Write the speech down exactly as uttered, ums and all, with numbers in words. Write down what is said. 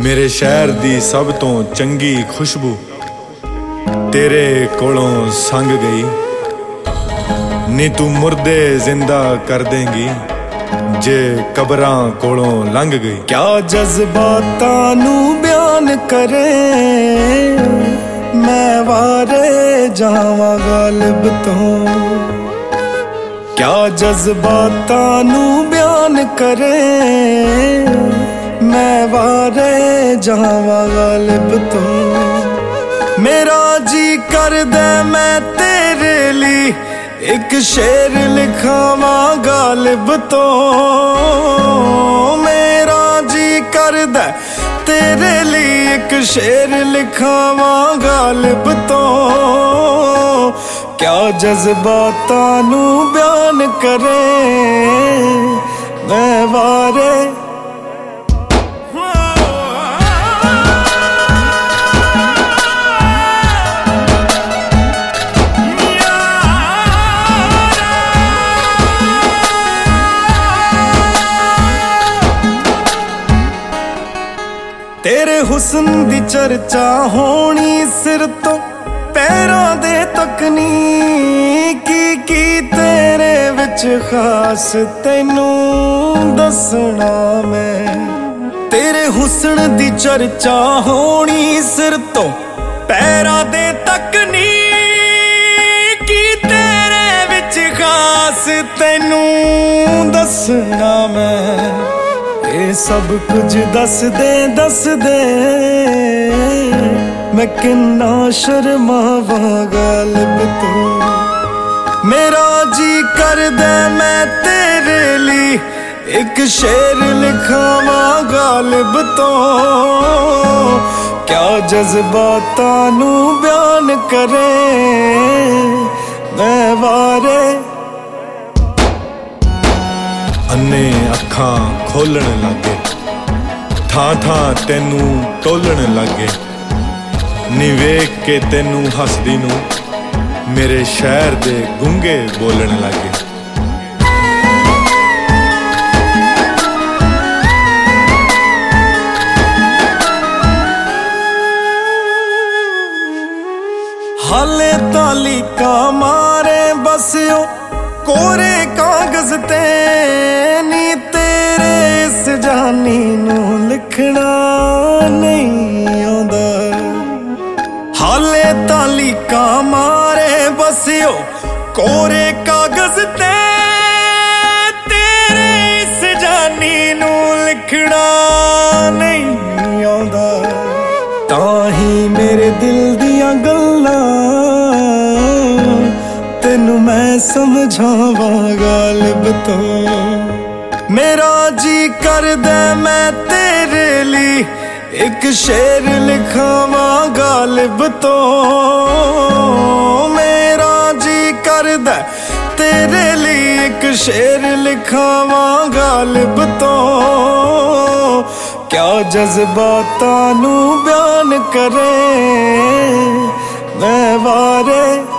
मेरे शहर दी सब तो चंगी खुशबू तेरे कोलों संग गई। नी तू मुर्दे जिंदा कर देंगी जे कबरां कोलों लंघ गई। क्या जज्बातां नू बयान करे मैं वारे जावां गालिब तो। क्या जज्बातां नू बयान करे मैं वारे जावां गालिब तो। मेरा जी कर दे मैं तेरे लिए एक शेर लिखावां गालिब तो। मेरा जी कर दे तेरे लिए एक शेर लिखावां गालिब तो। क्या जज्बातां नू बयान करे मैं वारे। तेरे हुस्न दी चर्चा होनी सिर तो पैरां दे तकनी। की की तेरे विच खास तैनू दसना मैं। तेरे हुस्न दी चर्चा होनी सिर तो पैरां दे तकनी। की तेरे विच खास तैनू दसना मैं। ये सब कुछ दस दे दस दे मैं किन्ना शर्मावां गालिब तो। मेरा जी कर दे मैं तेरे लिए एक शेर लिखावां गालिब तो। क्या जज्बातां नू बयान करे मैं वारे। अन्ने अखां खोलण लागे थां थां तेनू टोलण लागे। नी वेख के तेनू हसदी नू मेरे शहर दे गुंगे बोलण लागे। हाले तालिका मारे बसियो कोरे कागज ते। नी तेरे इस जानी नू लिखना नहीं आंदा। हाले तालिका मारे बसियो कोरे कागज ते। तेरे इस जानी नू लिखना नहीं आंदा। ताही मेरे दिल दियां गल्लां तेनू मैं समझावां गालिब तो। मेरा जी कर दे मैं तेरे लिए एक शेर लिखावां गालिब तो। मेरा जी कर दे तेरे लिए एक शेर लिखावां गालिब तो। क्या जज्बातां नू बयान करे मैं वारे।